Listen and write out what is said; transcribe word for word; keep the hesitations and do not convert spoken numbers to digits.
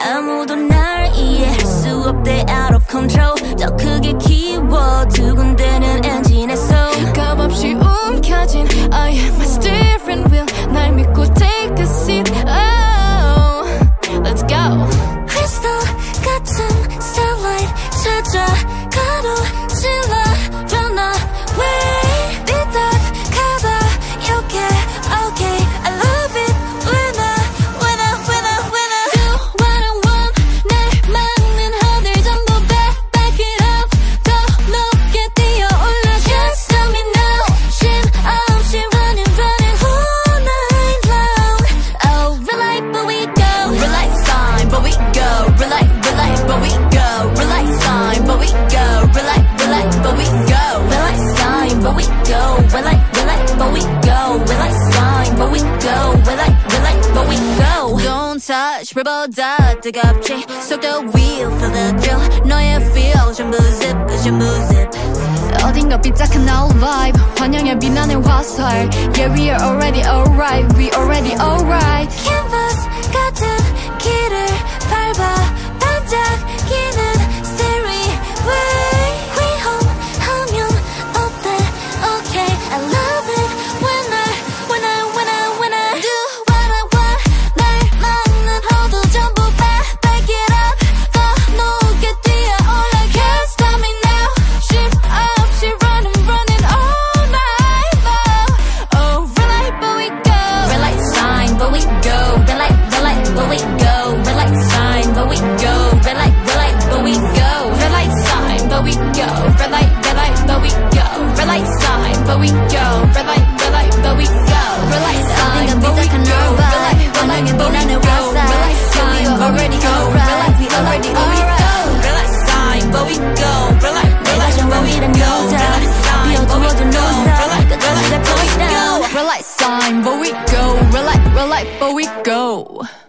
아무도 날 이해할 수 없대 out of control 더 크게 키워 두 군데는 엔진에서 값없이 움켜진 I am a steering wheel 날 믿고 take a seat oh let's go crystal 같은 starlight 찾아가도 질러 변화 왜 삐딱하다 이렇게 okay I love it when I when I when I when I do what I want 날 막는 허들 전부 back back it up 더 높게 뛰어올라 can't stop me now 쉼 없이 running running all night long oh rely but we go rely fine but we go rely rely but we go rely fine but we go rely rely but we go rely fine but we go rely rely but we go rely fine but we go rely rely but we go don't touch 불보다 뜨겁지 속도 wheel feel the thrill 너의 feel 전부 zip 전부 zip 어딘가 삐딱한 our vibe 환영의 비난의 화살 yeah we are already alright we already alright canvas 같은 길을 밟아 반짝이는 stairway 위험하면 어때 okay I love it when I when I when I when I do what I want 날 막는 허들 전부 back back it up 더 높게 뛰어올라 can't stop me now 쉼 없이 running running all night long oh rely but we go rely fine but we go rely rely but we go rely fine but we go rely rely but we go rely fine but we go rely rely but we go rely fine but we go rely rely but we go rely fine but we go rely rely but we go rely fine already alright we already alright rely fine but we go rely rely but we go rely fine but we go rely rely but we go rely sign but we go rely rely but we go